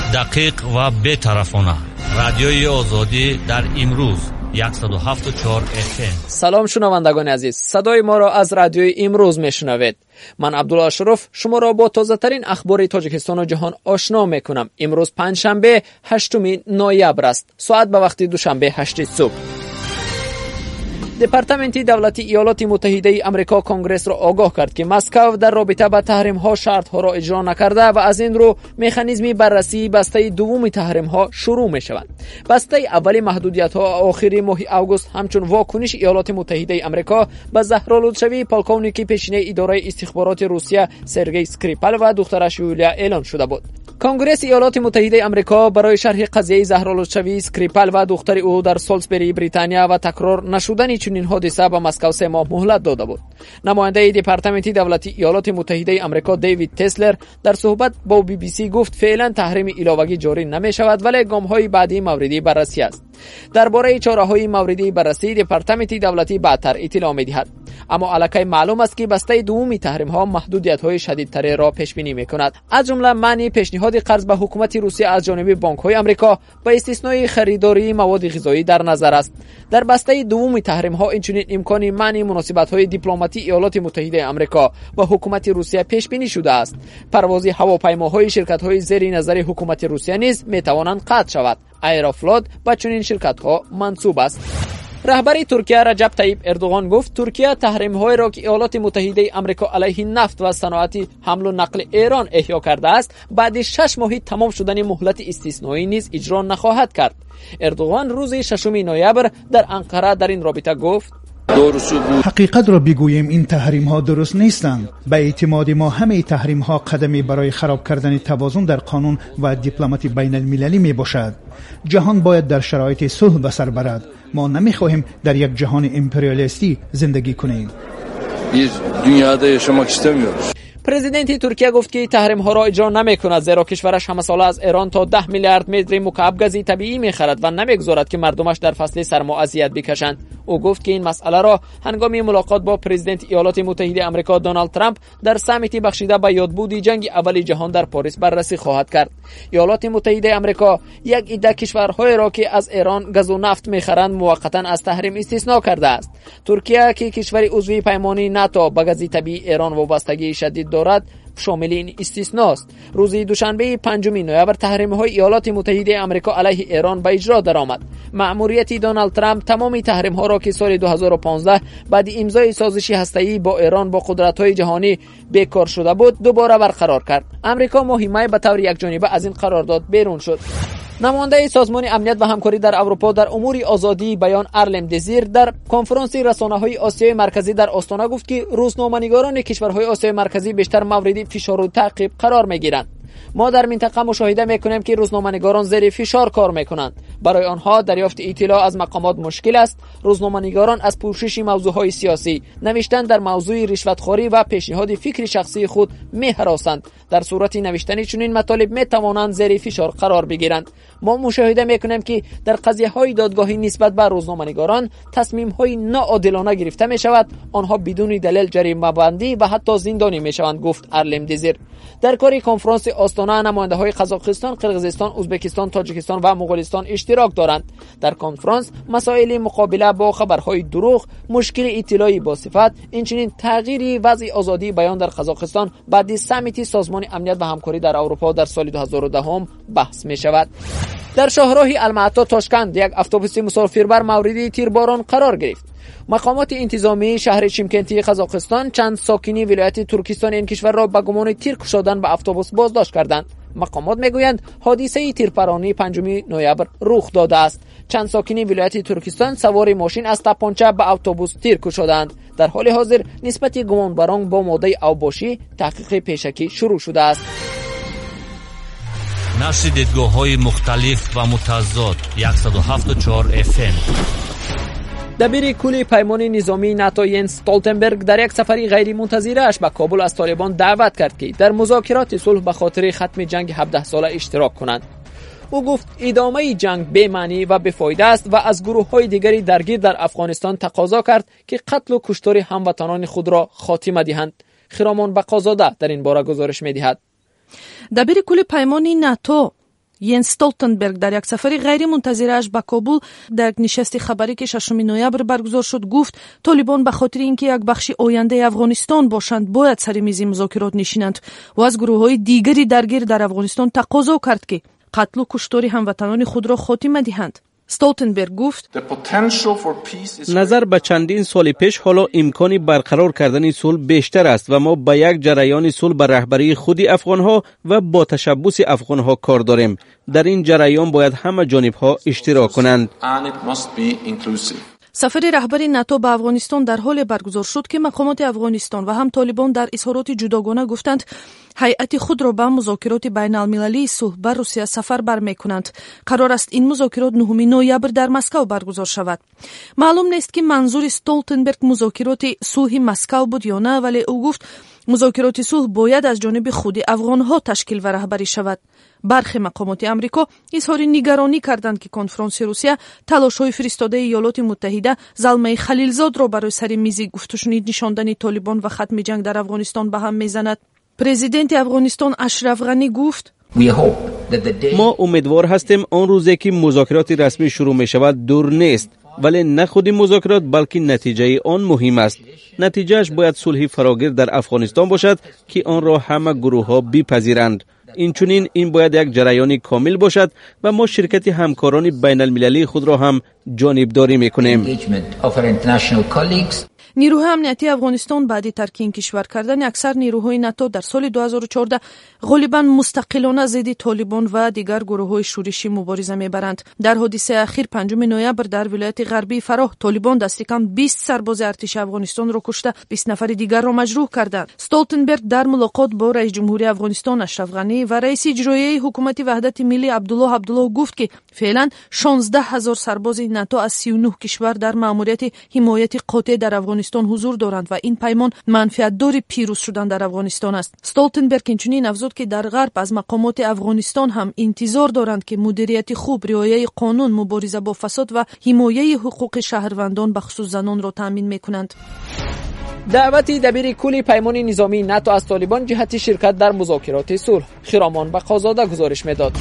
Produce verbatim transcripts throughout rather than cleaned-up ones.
دقیق و بی‌طرفانه. رادیوی آزادی در امروز صد و هفت و چهار اف ام. سلام شنوندگان عزیز، صدای ما را از رادیوی امروز میشنوید. من عبدالله اشرف شما را با تازه ترین اخبار تاجیکستان و جهان آشنا میکنم. امروز پنجشنبه هشتم نوامبر است. ساعت به وقت دوشنبه هشت صبح. دپارتمنت دولتی ایالات متحده آمریکا کنگرس را آگاه کرد که مسکو در رابطه با تحریم ها شرط ها را اجرا نکرده و از این رو مکانیزم بررسی بسته دوم تحریم ها شروع می شود. بسته اول محدودیت ها آخر ماه اوگوست همچون واکنش ایالات متحده آمریکا به زهرآلودشوی پالکونیکی پیشینه اداره استخبارات روسیه سرگئی اسکریپال و دخترش یولیا اعلان شده بود. کنگره ایالات متحده آمریکا برای شرح قضیه زهرآلودشوی اسکریپال و دختر او در سالزبری بریتانیا و تکرار نشدن چنین حادثه به مسکو سه ماه مهلت داده بود. نماینده دپارتمنت دولتی ایالات متحده آمریکا دیوید تسلر در صحبت با بی بی سی گفت فعلا تحریم علاوه‌ای جاری نمی شود ولی گام‌های بعدی موردی بررسی است. درباره چاره‌های موردی بررسی دپارتمنت دولتی بعدتر اطلاع می‌دهد. اما الکی معلوم است که بسته دومی تحریم‌ها محدودیت‌های شدیدتر را پیش بینی می‌کند. از جمله منع پیشنهاد قرض به حکومت روسیه از جانب بانک‌های آمریکا با استثنای خریداری مواد غذایی در نظر است. در بسته دومی تحریم‌ها اینچنین امکان منع مناسبت‌های دیپلماتی ایالات متحده آمریکا با حکومت روسیه پیش بینی شده است. پرواز هواپیماهای شرکت‌های زیر نظر حکومت روسیه نیز می‌توانند قطع شود. ایروفلوت با چنین شرکت‌ها منسوب است. رهبر ترکیه رجب طیب اردوغان گفت ترکیه تحریم‌های را که ایالات متحده آمریکا علیه نفت و صنعت حمل و نقل ایران احیا کرده است بعد شش ماه تمام شدن مهلت استثنایی نیز اجرا نخواهد کرد. اردوغان روز ششم نوامبر در انقره در این رابطه گفت حقیقت را بگوییم این تحریم ها درست نیستند. به اعتماد ما همه تحریم ها قدمی برای خراب کردن توازن در قانون و دیپلماتی بین المللی می باشد. جهان باید در شرایط صلح به سر برد. ما نمی خواهیم در یک جهان امپریالیستی زندگی کنیم. Bir dünyada yaşamak istemiyoruz. پرزیدنت ترکیه گفت که تحریم ها را اجرا نمی کند زیرا کشورش همه ساله از ایران تا ده میلیارد متر مکعب گاز طبیعی می خرد و نمیگذارد که مردمش در فصل سرما اذیت بکشند. او گفت که این مسئله را هنگام ملاقات با پرزیدنت ایالات متحده آمریکا دونالد ترامپ در سمیتی بخشیده به یادبود جنگ اول جهان در پاریس بررسی خواهد کرد. ایالات متحده آمریکا یک عده کشورهای را که از ایران گاز و نفت می‌خرند موقتا از تحریم استثناء کرده است. ترکیه که کشور عضو پیمانی ناتو به گاز طبیعی ایران وابستگی شدید دارد شامل این استثناء است. روز دوشنبه پنجم نوامبر تحریم‌های ایالات متحده آمریکا علیه ایران به اجرا درآمد. مأموریت دونالد ترامپ تمام تحریم‌ها را که سال دو هزار و پانزده بعد امضای سازش هسته‌ای با ایران با قدرت‌های جهانی بیکار شده بود دوباره برقرار کرد. آمریکا ماه می به طور یکجانبه از این قرارداد بیرون شد. نماینده سازمان امنیت و همکاری در اروپا در امور آزادی بیان ارلم دزیر در کنفرانس رسانه‌های آسیای مرکزی در آستانه گفت که روزنامه‌نگاران کشورهای آسیای مرکزی بیشتر مورد فشار و تعقیب قرار می‌گیرند. ما در منطقه مشاهده می‌کنیم که روزنامه‌نگاران زیر فشار کار می‌کنند. برای آنها دریافت اطلاع از مقامات مشکل است. روزنامه‌نگاران از پوشش موضوعهای سیاسی، نوشتن در موضوع رشوتخواری و پیشنهاد فکری شخصی خود می‌هراسند. در صورت نوشتن چنین مطالب می‌توانند زیر فشار قرار بگیرند. ما مشاهده می‌کنیم که در قضیه‌های دادگاهی نسبت به روزنامه‌نگاران تصمیم‌های ناعادلانه گرفته می‌شود. آنها بدون دلیل جریمه بندی و حتی زندانی می‌شوند، گفت ارلم دزیر. در کاری کنفرانس آستانه نماینده‌های قزاقستان، قرقیزستان، ازبکستان، تاجیکستان و مغولستان اشتراک دارند. در کنفرانس مسائل مقابله با خبرهای دروغ، مشکل اطلاعی با صفت، اینچنین تغییر وضع آزادی بیان در قزاقستان بعد سمیت سازمان امنیت و همکاری در اروپا در سال دو هزار و ده بحث می‌شود. در شاهراه المعطا تاشکند یک اتوبوس مسافربر مورد تیرباران قرار گرفت. مقامات انتظامی شهر چیمکنتی قزاقستان چند ساکنی ولایت ترکستان این کشور را به گمان تیر کشیدن به اتوبوس بازداشت کردند. مقامات میگویند حادثه تیرپرانی پنجم نوامبر رخ داده است. چند ساکنی ولایت ترکستان سوار ماشین از تپانچه به اتوبوس تیر کشیدند. در حال حاضر نسبت گمانبران با ماده اوباشی تحقیق پیشکی شروع شده است. نشر دیدگاه‌های مختلف و متضاد صد و هفت و چهار اف ام. دبیر کل پیمان نظامی ناتو ینس استولتنبرگ در یک سفری غیر منتظره اش به کابل از طالبان دعوت کرد که در مذاکرات صلح به خاطر ختم جنگ هفده ساله اشتراک کنند. او گفت ادامه جنگ بی معنی و بیفایده است و از گروه‌های دیگری درگیر در افغانستان تقاضا کرد که قتل و کشتار هموطنان خود را خاتمه دهند. خرامان بقازاده در این باره گزارش می‌دهد. دبیر کل پیمان ناتو ینس استولتنبرگ در یک سفری غیر منتظره‌اش به کابل در یک نشست خبری که ششم نوامبر برگزار شد گفت طالبان به خاطر اینکه یک بخش آینده افغانستان باشند باید سر میز مذاکرات نشینند و از گروه‌های دیگری درگیر در افغانستان تقاضا کرد که قتل و کشتار هموطنان خود را خاتمه دهند. استولتنبرگ گفت نظر به چندین سال پیش حالا امکانی برقرار کردن صلح بیشتر است و ما به یک جریان صلح به رهبری خود افغانها و با تشبث افغانها کار داریم. در این جریان باید همه جانبها اشتراک کنند. سفر رهبری ناتو به افغانستان در حال برگزار شد که مقامات افغانستان و هم طالبان در اظهارات جداگانه گفتند هیئت خود را به مذاکرات بین المللی صلح بر روسیه سفر برمی‌کنند. قرار است این مذاکرات نهم نوامبر در مسکو برگزار شود. معلوم نیست که منظور استولتنبرگ مذاکرات صلح مسکو بود یا نه، ولی او گفت مذاکرات صلح باید از جانب خود افغانها تشکیل و رهبری شود. برخی مقامات امریکا اظهار نگرانی کردند که کنفرانس روسیه تلاش‌های فرستاده ایالات متحده زلمه خلیلزاد را برای سر میز گفتگو نشاندن طالبان و ختم جنگ در افغانستان به هم میزند. پرزیدنت افغانستان اشرف غنی گفت ما امیدوار هستیم آن روزی که مذاکرات رسمی شروع می شود دور نیست، ولی نه خود مذاکرات بلکه نتیجه آن مهم است. نتیجهش باید صلح فراگیر در افغانستان باشد که آن را همه گروه ها بپذیرند. اینچنین این باید یک جریان کامل باشد و ما شرکت همکاران بین المللی خود را هم جانبداری میکنیم. نیروهای امنیتی افغانستان بعد ترک این کشور کردن اکثر نیروهای ناتو در سال دو هزار و چهارده غالبا مستقلانه ضد طالبان و دیگر گروه‌های شورشی مبارزه میبرند. در حادثه اخیر پنجم نوامبر در ولایت غربی فراه طالبان دست کم بیست سرباز ارتش افغانستان را کشته، بیست نفر دیگر را مجروح کردند. استولتنبرگ در ملاقات با رئیس جمهوری افغانستان اشرف غنی و رئیس اجرایی حکومت وحدت ملی عبدالله عبدالله گفت که فعلا شانزده هزار سرباز ناتو از سی و نه کشور در مأموریت حمایت قاطع در افغانستان حضور دارند و این پیمان منفعت دار پیروز شدن در افغانستان است. استولتنبرگ اینچنین افزود که در غرب از مقامات افغانستان هم انتظار دارند که مدیریت خوب، رعایت قانون، مبارزه با فساد و حمایت حقوق شهروندان به خصوص زنان را تامین میکنند. دعوت دبیر کل پیمان نظامی ناتو از طالبان جهت شرکت در مذاکرات صلح. خرامان بقازاده گزارش میداد.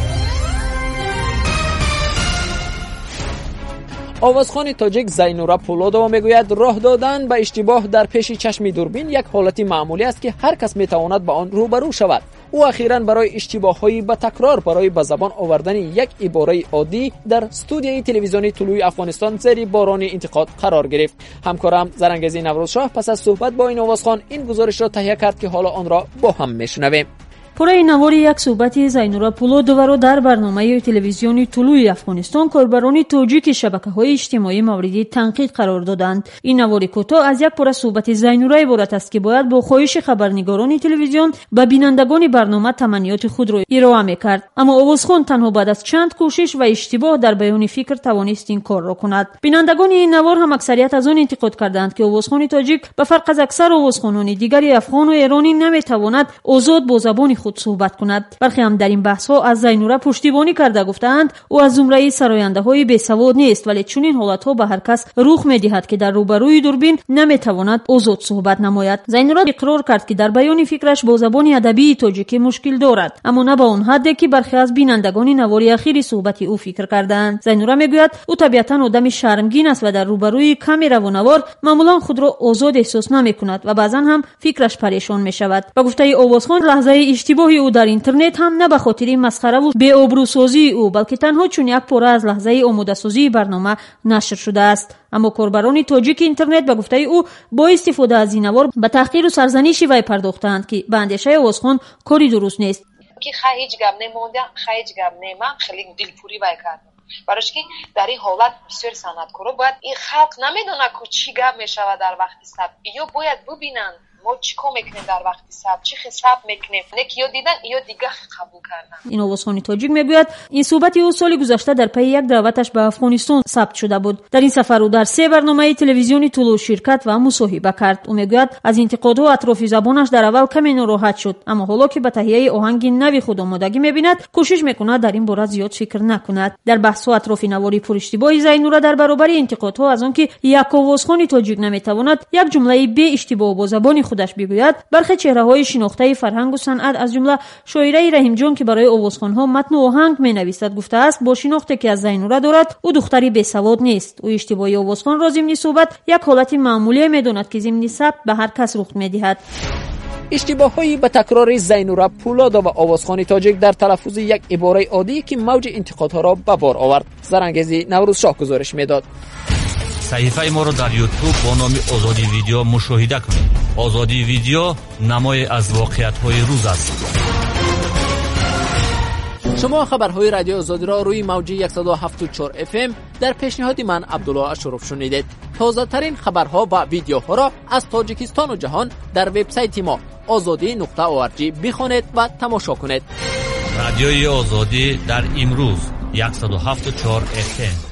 آوازخوان تاجیک زینورا پولادووا میگوید راه دادن به اشتباه در پیش چشم دوربین یک حالت معمولی است که هر کس میتواند با آن روبرو شود. او اخیراً برای اشتباه‌های به تکرار برای به زبان آوردن یک عباره عادی در استودیوی تلویزیونی طلوع افغانستان زیر باران انتقاد قرار گرفت. همکارم زرنگزی نوروزشاه پس از صحبت با این آوازخوان این گزارش را تهیه کرد که حالا آن را با هم میشنویم. پورای نواری یک صحبت زینورا پولادووا را در برنامه تلویزیونی طلوع افغانستان کاربران توجیک شبکه‌های اجتماعی مورد تنقید قرار دادند. این نواری کوتاه از یک پوره صحبت زینورا عبارت است که باید با خواهش خبرنگاران تلویزیون به بینندگان برنامه تمنیات خود را ارائه می‌کرد، اما آوازخوان تنها بعد از چند کوشش و اشتباه در بیان فکر توانست این کار را کند. بینندگان این نوار هم اکثریت از آن انتقاد کردند که آوازخوان تاجیک به فرق از اکثر آوازخوانان دیگر افغان و ایرانی نمی‌تواند آزاد با زبان خود صحبت کند. برخی هم در این بحث ها از زینورا پشتیبانی کرده گفتند او از زمره سراینده های بیسواد نیست، ولی چنین حالت ها به هر کس رخ می‌دهد که در روبروی دوربین نمی‌تواند آزاد صحبت نماید. زینورا اقرار کرد که در بیان فکرش با زبان ادبی تاجیکی مشکل دارد، اما نه به اون حدی که برخی از بینندگان نواری اخیر صحبت او فکر کردند. زینورا میگوید او طبیعتاً آدم شرمگین است و در روبروی کامرا و نوار معمولا خود را آزاد احساس نمی‌کند و بعضاً هم فکرش پریشان می‌شود. به گفته آوازخوان لحظه اشتباه او در اینترنت هم نه به خاطر مسخره و بی‌آبروسازی او بلکه تنها چون یک پوره از لحظه آماده سازی برنامه نشر شده است. اما کاربران تاجیک اینترنت به گفته او با استفاده از این نوار به تحقیر و سرزنش وی پرداختند که به اندیشه آوازخوان کاری درست نیست. که هیچ گپ نمونده، هیچ گپ نمی‌م، خیلی دلپوری وای کردم. برایش که در این حالت بسیار صنعتکارا باید این خلق نمیدونه که چی گپ میشود در وقتی ثبت، یا باید ببینن ما چی کار میکنیم در وقتی ثبت، چی حساب میکنیم، یکی یا دیدن یا دیگه قبول کردن. این آوازخوان تاجیک میگوید این صحبت او سال گذشته در پی یک دعوتش به افغانستان ثبت شده بود. در این سفر او در سه برنامه تلویزیونی طلوع شرکت و مصاحبه کرد. او میگوید از انتقادها اطراف زبانش در اول کمی ناراحت شد، اما حالا که به تهیه آهنگ نوی خود آمادگی میبیند کوشش میکند در این باره زیاد فکر نکند. در بحث و اطراف نواری پر اشتباه زینورا در برابر انتقادها از آنکه یک آوازخوان تاجیک نمیتواند یک جمله بی اشتباه با زبان خودش بگوید برخی چهره‌های شناخته فرهنگ و صنعت از جمله شاعره رحیم جان که برای آوازخوان‌ها متن و آهنگ می‌نویسد گفته است با شناختی که از زینوره دارد او دختری بی‌سواد نیست. او اشتباهی آوازخوان را ضمن صحبت یک حالت معمولی می‌داند که ضمن ثبت به هر کس رخ می‌دهد. اشتباه‌های به تکرار زینوره پولادو و آوازخوان تاجیک در تلفظ یک عباره عادی که موج انتقادها را به بار آورد. زرانگیزی نوروز شاه گزارش می‌داد. صحیفه ما رو در یوتیوب با نام آزادی ویدیو مشاهده کنید. آزادی ویدیو نمای از واقعیت‌های روز است. شما خبرهای رادیو آزادی را روی موج صد و هفت و چهار اف ام در پیشنهاد من عبدالله اشرف شنیدید. تازه ترین خبرها و ویدیوها را از تاجیکستان و جهان در وبسایت ما آزادی نقطه او ار جی بخوانید و تماشا کنید. رادیوی آزادی در امروز صد و هفت و چهار اف ام.